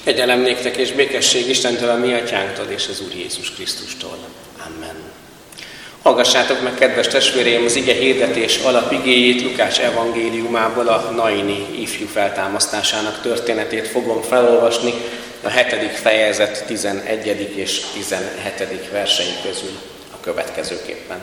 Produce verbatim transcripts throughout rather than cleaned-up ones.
Kegyelem néktek és békesség Istentől, a mi atyánktól és az Úr Jézus Krisztustól. Amen. Hallgassátok meg, kedves testvéreim, az ige hirdetés alapigéjét, Lukács evangéliumából, a naini ifjú feltámasztásának történetét fogom felolvasni a hetedik fejezet tizenegyedik és tizenhetedik versei közül a következőképpen.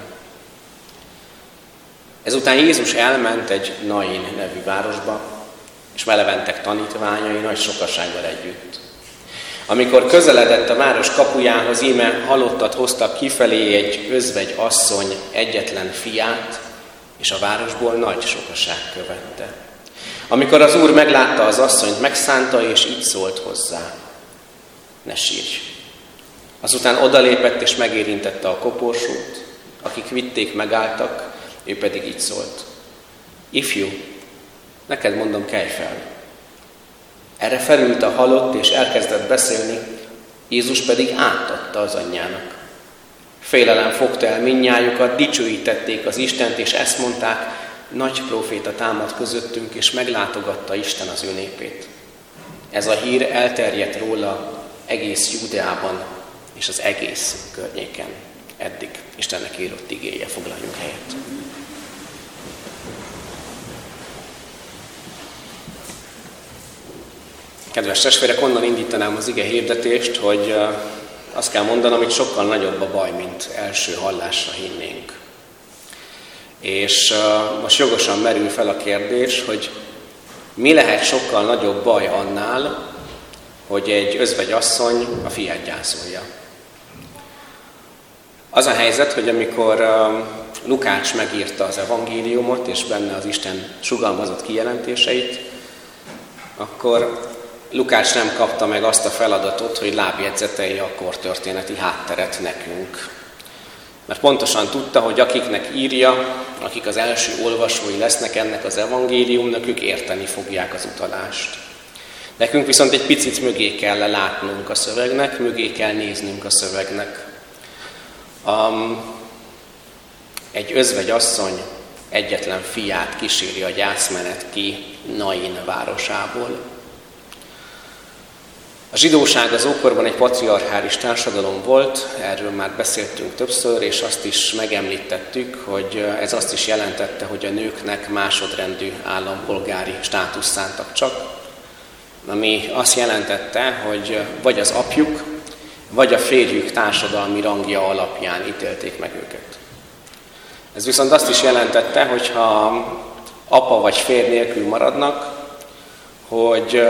Ezután Jézus elment egy Nain nevű városba, és vele mentek tanítványai nagy sokasággal együtt. Amikor közeledett a város kapujához, íme halottat hoztak kifelé egy özvegy asszony egyetlen fiát, és a városból nagy sokaság követte. Amikor az Úr meglátta az asszonyt, megszánta, és így szólt hozzá: ne sírj! Azután odalépett, és megérintette a koporsót, akik vitték, megálltak, ő pedig így szólt: ifjú, neked mondom, kelj fel! Erre felült a halott, és elkezdett beszélni, Jézus pedig átadta az anyjának. Félelem fogta el mindnyájukat, dicsőítették az Istent, és ezt mondták: nagy próféta támad közöttünk, és meglátogatta Isten az ő népét. Ez a hír elterjedt róla egész Júdeában, és az egész környéken. Eddig Istennek írott igéje, foglaljunk helyet. Kedves testvérek, onnan indítanám az ige hirdetést, hogy azt kell mondanom, hogy sokkal nagyobb a baj, mint első hallásra hinnénk. És most jogosan merül fel a kérdés, hogy mi lehet sokkal nagyobb baj annál, hogy egy özvegy asszony a fiát gyászolja. Az a helyzet, hogy amikor Lukács megírta az evangéliumot, és benne az Isten sugalmazott kijelentéseit, akkor Lukács nem kapta meg azt a feladatot, hogy lábjegyzetelje a kortörténeti hátteret nekünk. Mert pontosan tudta, hogy akiknek írja, akik az első olvasói lesznek ennek az evangéliumnak, ők érteni fogják az utalást. Nekünk viszont egy picit mögé kell látnunk a szövegnek, mögé kell néznünk a szövegnek. Um, egy özvegy asszony egyetlen fiát kíséri a gyászmenet ki Nain városából. A zsidóság az ókorban egy patriarchális társadalom volt, erről már beszéltünk többször, és azt is megemlítettük, hogy ez azt is jelentette, hogy a nőknek másodrendű állampolgári státuszt szántak csak, ami azt jelentette, hogy vagy az apjuk, vagy a férjük társadalmi rangja alapján ítélték meg őket. Ez viszont azt is jelentette, hogy ha apa vagy férj nélkül maradnak, hogy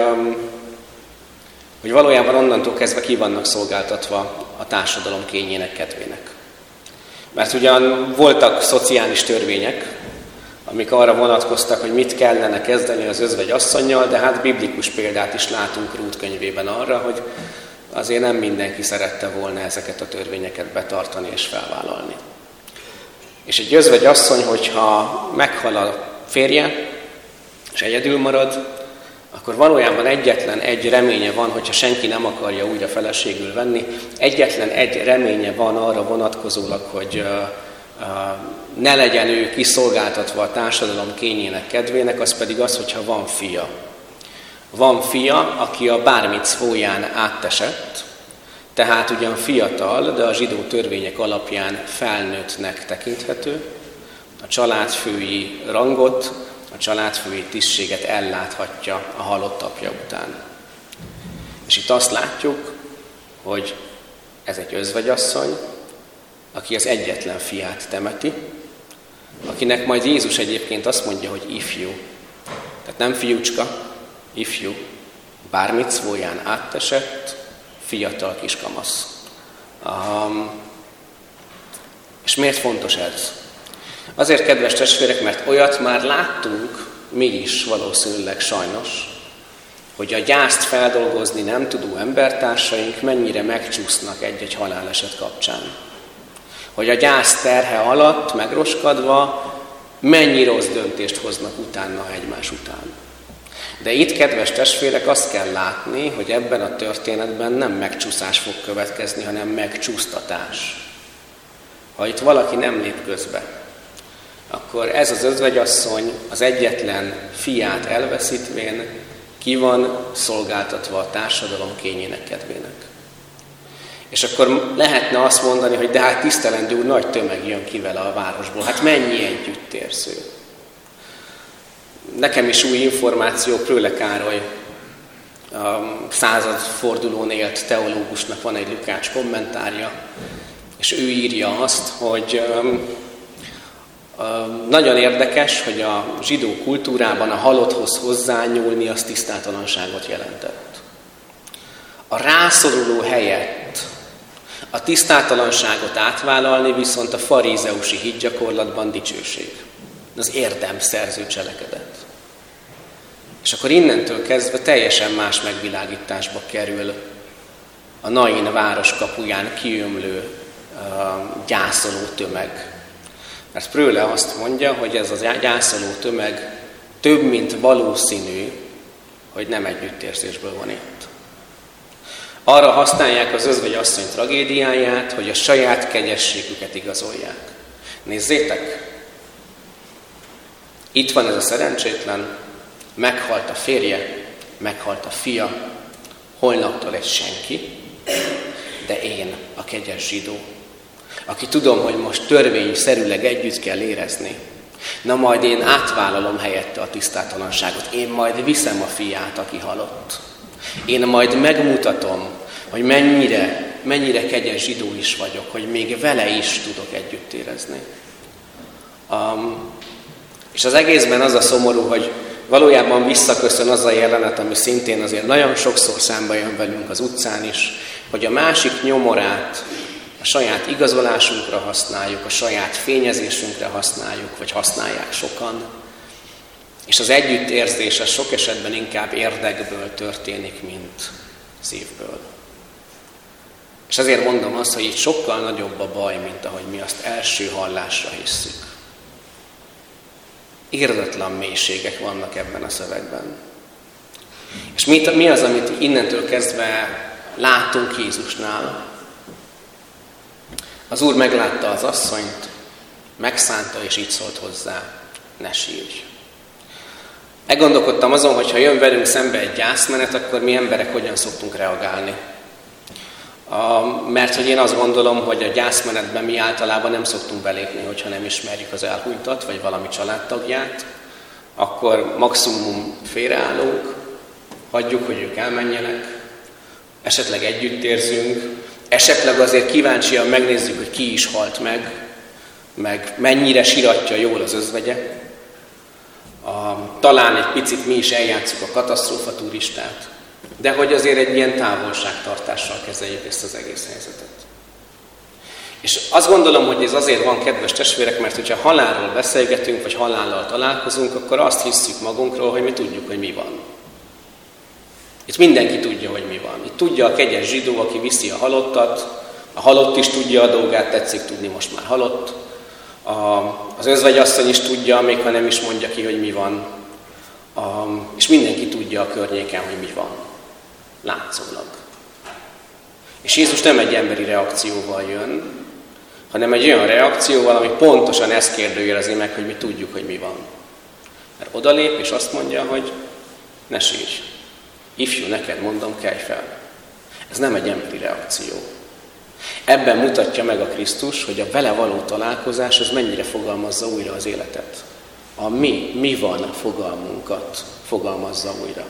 hogy valójában onnantól kezdve ki vannak szolgáltatva a társadalom kényének, kedvének. Mert ugyan voltak szociális törvények, amik arra vonatkoztak, hogy mit kellene kezdeni az özvegy asszonnyal, de hát biblikus példát is látunk Rút könyvében arra, hogy azért nem mindenki szerette volna ezeket a törvényeket betartani és felvállalni. És egy özvegy asszony, hogyha meghal a férje, és egyedül marad, akkor valójában egyetlen egy reménye van, hogyha senki nem akarja újra feleségül venni, egyetlen egy reménye van arra vonatkozólag, hogy uh, uh, ne legyen ő kiszolgáltatva a társadalom kényének, kedvének, az pedig az, hogyha van fia. Van fia, aki a bármicvóján átesett, tehát ugyan fiatal, de a zsidó törvények alapján felnőttnek tekinthető, a családfői rangot, a családfői tisztséget elláthatja a halott apja után. És itt azt látjuk, hogy ez egy özvegyasszony, aki az egyetlen fiát temeti, akinek majd Jézus egyébként azt mondja, hogy ifjú. Tehát nem fiúcska, ifjú, bármicvóján átesett, fiatal kiskamasz. Um, és miért fontos ez? Azért, kedves testvérek, mert olyat már láttunk mi is valószínűleg sajnos, hogy a gyászt feldolgozni nem tudó embertársaink mennyire megcsúsznak egy-egy haláleset kapcsán. Hogy a gyász terhe alatt megroskadva mennyi rossz döntést hoznak utána egymás után. De itt, kedves testvérek, azt kell látni, hogy ebben a történetben nem megcsúszás fog következni, hanem megcsúsztatás. Ha itt valaki nem lép közbe, akkor ez az özvegyasszony az egyetlen fiát elveszítvén Ki van szolgáltatva a társadalom kényének kedvének. És akkor lehetne azt mondani, hogy de hát tisztelendő úr, nagy tömeg jön ki vele a városból. Hát mennyi együttérző. Nekem is új információ, Pröle Károly, a századfordulón élt teológusnak van egy Lukács kommentárja, és ő írja azt, hogy nagyon érdekes, hogy a zsidó kultúrában a halotthoz hozzányúlni az tisztátalanságot jelentett. A rászoruló helyett a tisztátalanságot átvállalni viszont a farizeusi hitgyakorlatban dicsőség. Az érdemszerző cselekedet. És akkor innentől kezdve teljesen más megvilágításba kerül a Nain város kapuján kiömlő uh, gyászoló tömeg. Mert Pröle azt mondja, hogy ez a gyászoló tömeg több, mint valószínű, hogy nem együttérzésből van itt. Arra használják az özvegy asszony tragédiáját, hogy a saját kegyességüket igazolják. Nézzétek! Itt van ez a szerencsétlen, meghalt a férje, meghalt a fia, holnaptól egy senki, de én, a kegyes zsidó, aki tudom, hogy most törvényszerűleg együtt kell érezni, na majd én átvállalom helyette a tisztátalanságot, én majd viszem a fiát, aki halott. Én majd megmutatom, hogy mennyire, mennyire kegyes zsidó is vagyok, hogy még vele is tudok együtt érezni. Um, és az egészben az a szomorú, hogy valójában visszaköszön az a jelenet, ami szintén azért nagyon sokszor számba jön velünk az utcán is, hogy a másik nyomorát a saját igazolásunkra használjuk, a saját fényezésünkre használjuk, vagy használják sokan. És az együttérzés az sok esetben inkább érdekből történik, mint szívből. És ezért mondom azt, hogy itt sokkal nagyobb a baj, mint ahogy mi azt első hallásra hisszük. Irdatlan mélységek vannak ebben a szövegben. És mi az, amit innentől kezdve látunk Jézusnál? Az Úr meglátta az asszonyt, megszánta és így szólt hozzá, ne sírj. Elgondolkodtam azon, hogy ha jön velünk szembe egy gyászmenet, akkor mi emberek hogyan szoktunk reagálni. A, mert hogy én azt gondolom, hogy a gyászmenetben mi általában nem szoktunk belépni, hogyha nem ismerjük az elhunytat, vagy valami családtagját, akkor maximum félreállunk, hagyjuk, hogy ők elmenjenek, esetleg együttérzünk, esetleg azért kíváncsian megnézzük, hogy ki is halt meg, meg mennyire siratja jól az özvegye. A, talán egy picit mi is eljátszuk a katasztrófa turistát, de hogy azért egy ilyen távolságtartással kezeljük ezt az egész helyzetet. És azt gondolom, hogy ez azért van, kedves testvérek, mert hogyha halálról beszélgetünk, vagy halállal találkozunk, akkor azt hisszük magunkról, hogy mi tudjuk, hogy mi van. Itt mindenki tudja, hogy mi van. Itt tudja a kegyes zsidó, aki viszi a halottat, a halott is tudja a dolgát, tetszik tudni, most már halott. A, az özvegyasszony is tudja, még ha nem is mondja ki, hogy mi van. A, és mindenki tudja a környéken, hogy mi van. Látszólag. És Jézus nem egy emberi reakcióval jön, hanem egy olyan reakcióval, ami pontosan ezt kérdőjelezi meg, hogy mi tudjuk, hogy mi van. Mert odalép, és azt mondja, hogy ne sírj. Ifjú, neked mondom, kelj fel. Ez nem egy emberi reakció. Ebben mutatja meg a Krisztus, hogy a vele való találkozás az mennyire fogalmazza újra az életet. A mi, mi van fogalmunkat fogalmazza újra.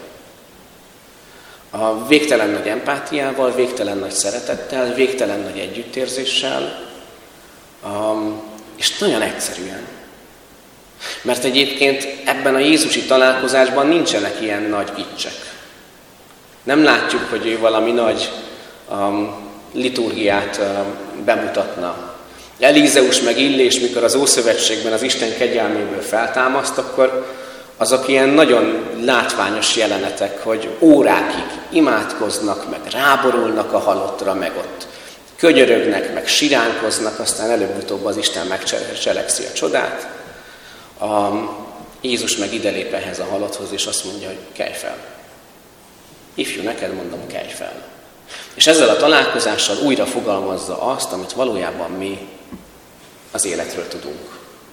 A végtelen nagy empátiával, végtelen nagy szeretettel, végtelen nagy együttérzéssel, um, és nagyon egyszerűen. Mert egyébként ebben a jézusi találkozásban nincsenek ilyen nagy gicsek. Nem látjuk, hogy ő valami nagy um, liturgiát um, bemutatna. Elízeus meg Illés, mikor az Ószövetségben az Isten kegyelméből feltámaszt, akkor azok ilyen nagyon látványos jelenetek, hogy órákig imádkoznak, meg ráborulnak a halottra, meg ott könyörögnek, meg siránkoznak, aztán előbb-utóbb az Isten megcselekszi a csodát. A Jézus meg idelép ehhez a halotthoz, és azt mondja, hogy kelj fel. Ifjú, neked mondom, kelj fel. És ezzel a találkozással újra fogalmazza azt, amit valójában mi az életről tudunk.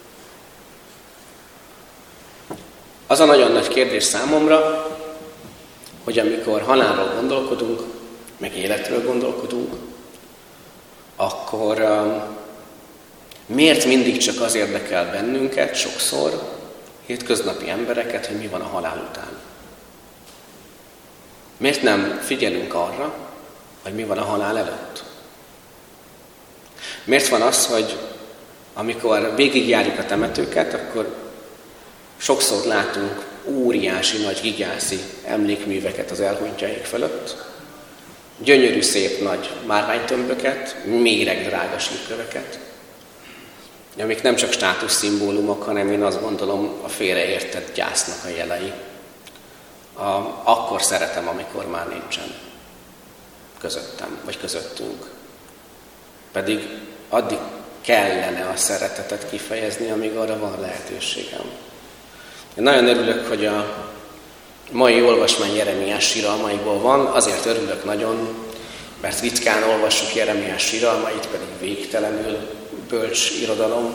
Az a nagyon nagy kérdés számomra, hogy amikor halálról gondolkodunk, meg életről gondolkodunk, akkor um, miért mindig csak az érdekel bennünket, sokszor, hétköznapi embereket, hogy mi van a halál után? Miért nem figyelünk arra, hogy mi van a halál előtt? Miért van az, hogy amikor végigjárjuk a temetőket, akkor sokszor látunk óriási, nagy, gigászi emlékműveket az elhunytjaik fölött, gyönyörű, szép, nagy márványtömböket, méregdrága sírköveket, amik nem csak státuszszimbólumok, hanem én azt gondolom a félreértett gyásznak a jelei. A, akkor szeretem, amikor már nincsen közöttem, vagy közöttünk. Pedig addig kellene a szeretetet kifejezni, amíg arra van lehetőségem. Én nagyon örülök, hogy a mai olvasmány Jeremiás síralmaiból van, azért örülök nagyon, mert ritkán olvassuk Jeremiás síralmait, pedig végtelenül bölcs irodalom.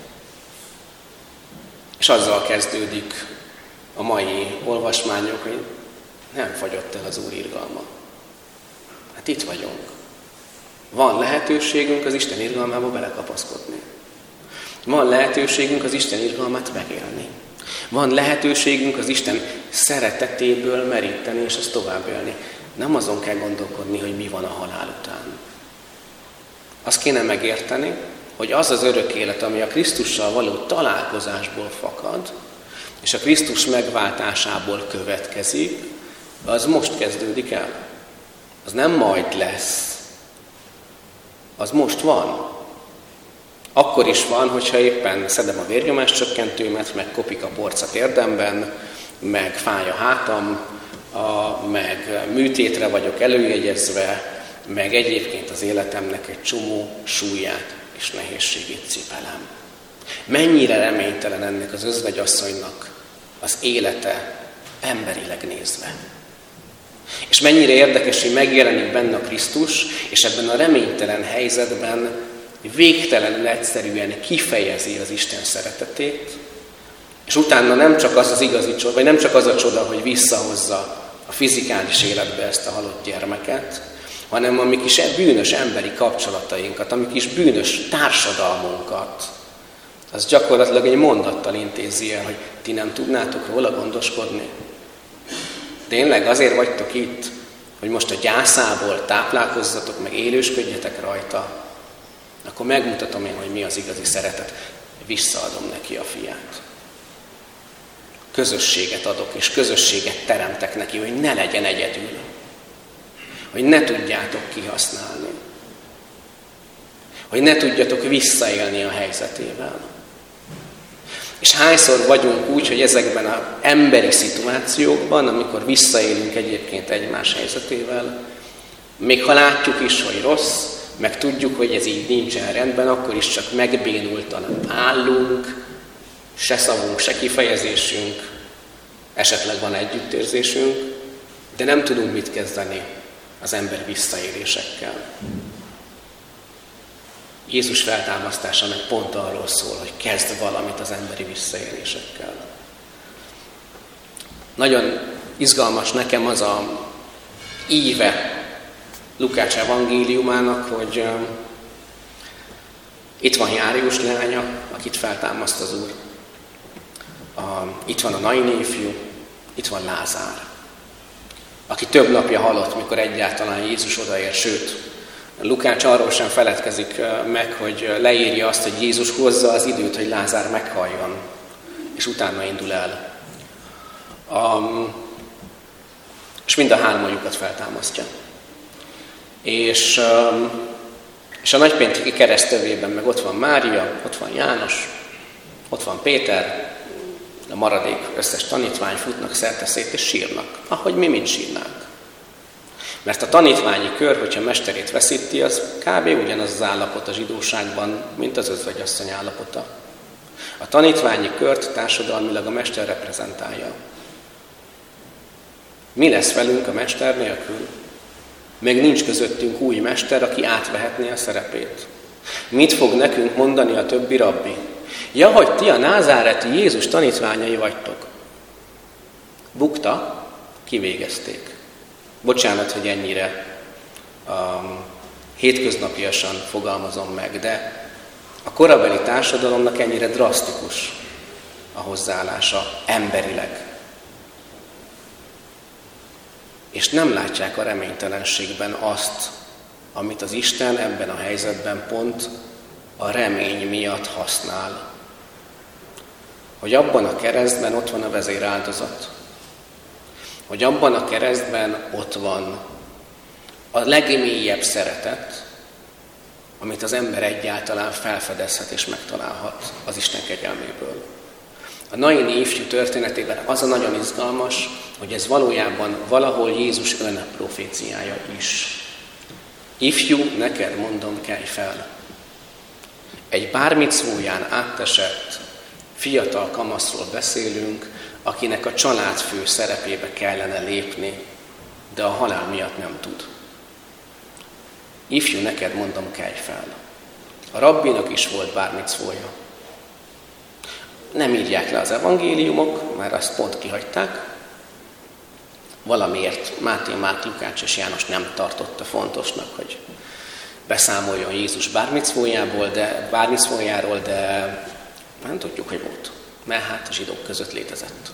És azzal kezdődik a mai olvasmányok, hogy nem fagyott el az Úr irgalma. Hát itt vagyunk. Van lehetőségünk az Isten irgalmába belekapaszkodni. Van lehetőségünk az Isten irgalmát megélni. Van lehetőségünk az Isten szeretetéből meríteni, és azt tovább élni. Nem azon kell gondolkodni, hogy mi van a halál után. Azt kéne megérteni, hogy az az örök élet, ami a Krisztussal való találkozásból fakad, és a Krisztus megváltásából következik, az most kezdődik el. Az nem majd lesz. Az most van. Akkor is van, hogyha éppen szedem a vérnyomás csökkentőmet, meg kopik a porc a térdemben, meg fáj a hátam, a, meg műtétre vagyok előjegyezve, meg egyébként az életemnek egy csomó súlyát és nehézségét cipelem. Mennyire reménytelen ennek az özvegyasszonynak az élete emberileg nézve. És mennyire érdekes, hogy megjelenik benne a Krisztus, és ebben a reménytelen helyzetben végtelenül egyszerűen kifejezi az Isten szeretetét, és utána nem csak az az igazi csoda, vagy nem csak az a csoda, hogy visszahozza a fizikális életbe ezt a halott gyermeket, hanem a mi kis bűnös emberi kapcsolatainkat, a mi kis bűnös társadalmunkat, az gyakorlatilag egy mondattal intézi el, hogy ti nem tudnátok róla gondoskodni. Tényleg azért vagytok itt, hogy most a gyászából táplálkozzatok, meg élősködjetek rajta, akkor megmutatom én, hogy mi az igazi szeretet. Visszaadom neki a fiát. Közösséget adok, és közösséget teremtek neki, hogy ne legyen egyedül. Hogy ne tudjátok kihasználni. Hogy ne tudjatok visszaélni a helyzetével. És hányszor vagyunk úgy, hogy ezekben az emberi szituációkban, amikor visszaélünk egyébként egymás helyzetével, még ha látjuk is, hogy rossz, meg tudjuk, hogy ez így nincsen rendben, akkor is csak megbénultan állunk, se szavunk, se kifejezésünk, esetleg van együttérzésünk, de nem tudunk mit kezdeni az ember visszaélésekkel. Jézus feltámasztása meg pont arról szól, hogy kezd valamit az emberi visszaélésekkel. Nagyon izgalmas nekem az a íve Lukács evangéliumának, hogy uh, itt van Jáirus leánya, akit feltámaszt az Úr. Uh, itt van a Naini ifjú, itt van Lázár, aki több napja halott, mikor egyáltalán Jézus odaér, sőt, Lukács arról sem feledkezik meg, hogy leírja azt, hogy Jézus hozza az időt, hogy Lázár meghalljon, és utána indul el. Um, és mind a hármajukat feltámasztja. És, um, és a nagypénteki keresztövében meg ott van Mária, ott van János, ott van Péter, a maradék összes tanítvány futnak szerte-szét és sírnak, ahogy mi mind sírnánk. Mert a tanítványi kör, hogyha mesterét veszíti, az kb. Ugyanaz az állapot a zsidóságban, mint az özvegyasszony állapota. A tanítványi kört társadalmilag a mester reprezentálja. Mi lesz velünk a mester nélkül? Még nincs közöttünk új mester, aki átvehetné a szerepét. Mit fog nekünk mondani a többi rabbi? Ja, hogy ti a názáreti Jézus tanítványai vagytok. Bukta, kivégezték. Bocsánat, hogy ennyire um, hétköznapiasan fogalmazom meg, de a korabeli társadalomnak ennyire drasztikus a hozzáállása emberileg. És nem látják a reménytelenségben azt, amit az Isten ebben a helyzetben pont a remény miatt használ. Hogy abban a keresztben ott van a vezéráldozat. Hogy abban a keresztben ott van a legmélyebb szeretet, amit az ember egyáltalán felfedezhet és megtalálhat az Isten kegyelméből. A naini ifjú történetében az a nagyon izgalmas, hogy ez valójában valahol Jézus önproféciája is. Ifjú, neked mondom, kelj fel. Egy bármicvóján átesett fiatal kamaszról beszélünk, akinek a családfő szerepébe kellene lépni, de a halál miatt nem tud. Ifjú, neked mondom, kelj fel. A rabbinak is volt bármicvója. Nem írják le az evangéliumok, mert azt pont kihagyták. Valamiért Máté, Márk, Lukács és János nem tartotta fontosnak, hogy beszámoljon Jézus bármicvójából, de bármicvójáról, de nem tudjuk, hogy volt. Mert hát a zsidók között létezett.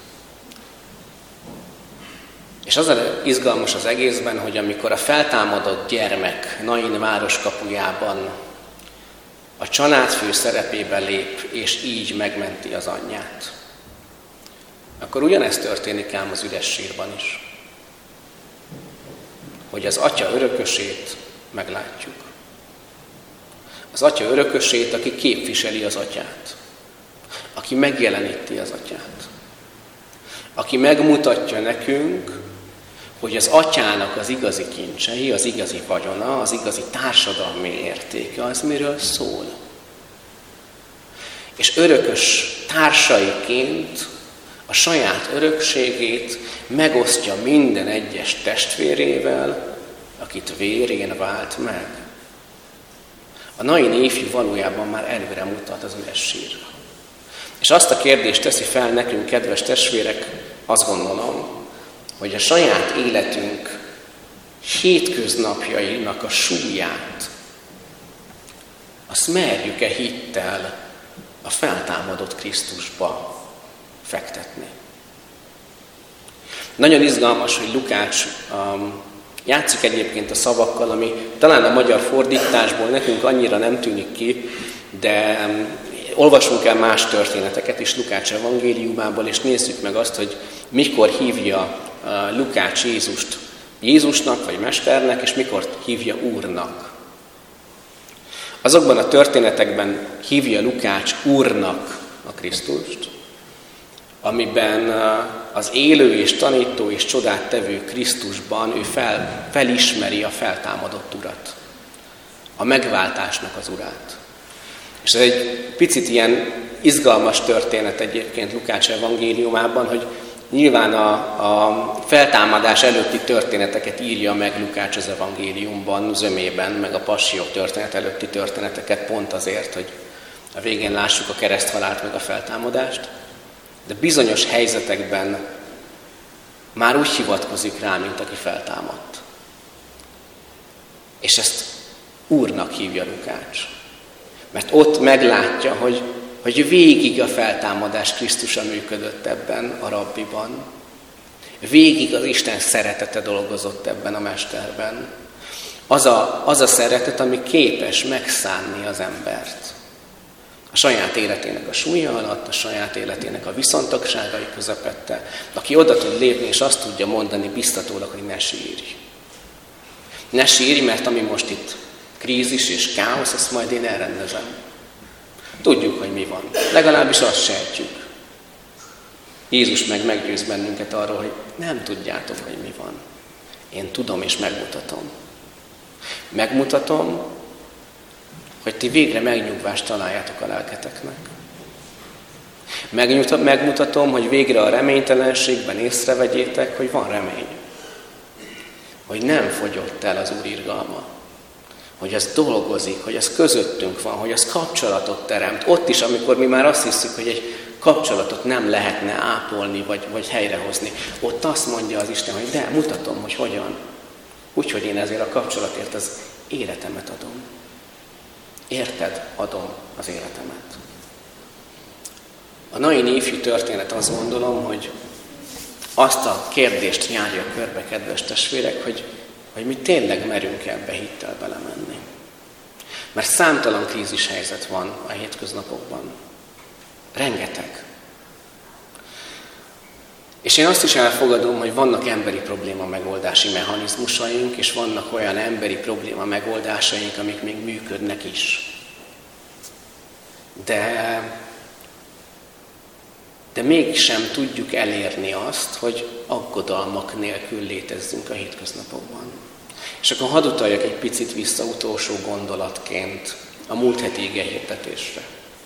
És az a izgalmas az egészben, hogy amikor a feltámadott gyermek Nain városkapujában a családfő szerepébe lép, és így megmenti az anyját, akkor ugyanezt történik ám az üres sírban is. Hogy az atya örökösét meglátjuk. Az atya örökösét, aki képviseli az atyát. Aki megjeleníti az atyát. Aki megmutatja nekünk, hogy az atyának az igazi kincsei, az igazi vagyona, az igazi társadalmi értéke, az miről szól. És örökös társaiként a saját örökségét megosztja minden egyes testvérével, akit vérén vált meg. A naini ifjú valójában már előre mutat az üres sírra. És azt a kérdést teszi fel nekünk, kedves testvérek, azt gondolom, hogy a saját életünk hétköznapjainak a súlyát, azt merjük-e hittel a feltámadott Krisztusba fektetni. Nagyon izgalmas, hogy Lukács um, játszik egyébként a szavakkal, ami talán a magyar fordításból nekünk annyira nem tűnik ki, de um, olvasunk el más történeteket is Lukács evangéliumából, és nézzük meg azt, hogy mikor hívja uh, Lukács Jézust Jézusnak vagy Mesternek, és mikor hívja Úrnak. Azokban a történetekben hívja Lukács Úrnak a Krisztust, amiben az élő és tanító és csodát tevő Krisztusban ő fel, felismeri a feltámadott Urat, a megváltásnak az Urát. És ez egy picit ilyen izgalmas történet egyébként Lukács evangéliumában, hogy nyilván a, a feltámadás előtti történeteket írja meg Lukács az evangéliumban, zömében, meg a passzió történet előtti történeteket pont azért, hogy a végén lássuk a kereszthalált meg a feltámadást, de bizonyos helyzetekben már úgy hivatkozik rá, mint aki feltámadt. És ezt Úrnak hívja Lukács. Mert ott meglátja, hogy, hogy végig a feltámadás Krisztusa működött ebben a rabbiban. Végig az Isten szeretete dolgozott ebben a mesterben. Az a, az a szeretet, ami képes megszánni az embert. A saját életének a súlya alatt, a saját életének a viszontagságai közepette, aki oda tud lépni, és azt tudja mondani biztatólag, hogy ne sírj. Ne sírj, mert ami most itt krízis és káosz, ezt majd én elrendezem. Tudjuk, hogy mi van. Legalábbis azt sejtjük. Jézus meg meggyőz bennünket arról, hogy nem tudjátok, hogy mi van. Én tudom és megmutatom. Megmutatom, hogy ti végre megnyugvást találjátok a lelketeknek. Megmutatom, hogy végre a reménytelenségben észrevegyétek, hogy van remény. Hogy nem fogyott el az Úr irgalma. Hogy az dolgozik, hogy az közöttünk van, hogy az kapcsolatot teremt. Ott is, amikor mi már azt hiszük, hogy egy kapcsolatot nem lehetne ápolni, vagy, vagy helyrehozni. Ott azt mondja az Isten, hogy de, mutatom, hogy hogyan. Úgyhogy én ezért a kapcsolatért az életemet adom. Érted adom az életemet. A Naini ifjú történet, azt gondolom, hogy azt a kérdést járja körbe, kedves testvérek, hogy, hogy mi tényleg merünk ebbe hittel belemenni. Mert számtalan krízis helyzet van a hétköznapokban. Rengeteg. És én azt is elfogadom, hogy vannak emberi probléma megoldási mechanizmusaink, és vannak olyan emberi probléma megoldásaink, amik még működnek is. De, de mégsem tudjuk elérni azt, hogy aggodalmak nélkül létezzünk a hétköznapokban. És akkor hadd utaljak egy picit vissza utolsó gondolatként a múlt heti igehirdetésre.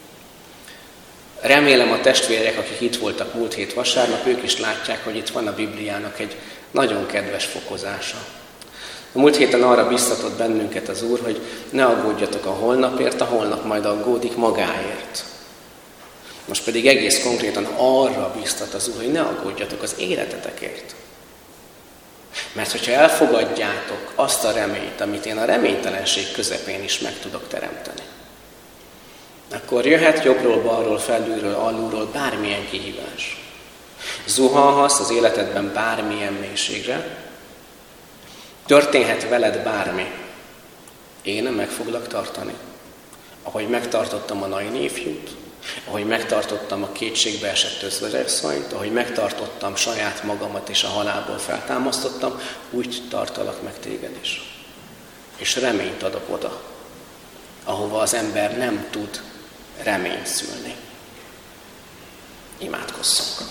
Remélem a testvérek, akik itt voltak múlt hét vasárnap, ők is látják, hogy itt van a Bibliának egy nagyon kedves fokozása. A múlt héten arra biztatott bennünket az Úr, hogy ne aggódjatok a holnapért, a holnap majd aggódik magáért. Most pedig egész konkrétan arra biztat az Úr, hogy ne aggódjatok az életetekért. Mert hogyha elfogadjátok azt a reményt, amit én a reménytelenség közepén is meg tudok teremteni, akkor jöhet jobbról, balról, felülről, alulról bármilyen kihívás. Zuhanhatsz az életedben bármilyen mélységre, történhet veled bármi. Én meg foglak tartani. Ahogy megtartottam a Naini ifjút, ahogy megtartottam a kétségbe esett özvegyasszonyt, ahogy megtartottam saját magamat és a halálból feltámasztottam, úgy tartalak meg téged is. És reményt adok oda, ahova az ember nem tud reményt szülni. Imádkozzunk!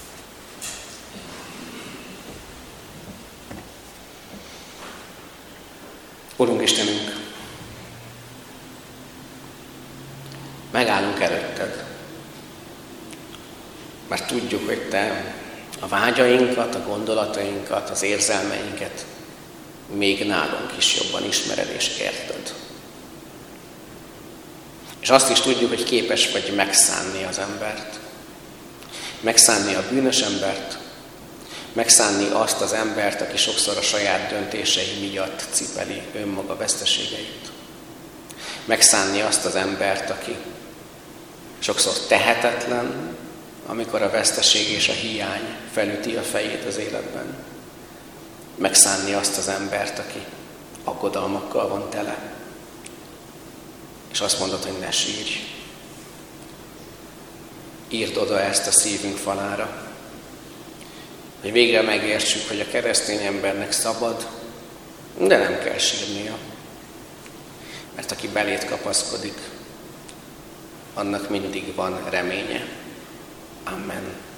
Urunk Istenünk, megállunk előtted, mert tudjuk, hogy Te a vágyainkat, a gondolatainkat, az érzelmeinket még nálunk is jobban ismered és érted. És azt is tudjuk, hogy képes vagy megszánni az embert. Megszánni a bűnös embert, megszánni azt az embert, aki sokszor a saját döntései miatt cipeli önmaga veszteségeit. Megszánni azt az embert, aki sokszor tehetetlen, amikor a veszteség és a hiány felüti a fejét az életben. Megszánni azt az embert, aki aggodalmakkal van tele. És azt mondod, hogy ne sírj. Írd oda ezt a szívünk falára, hogy végre megértsük, hogy a keresztény embernek szabad, de nem kell sírnia. Mert aki beléd kapaszkodik, annak mindig van reménye. Amen.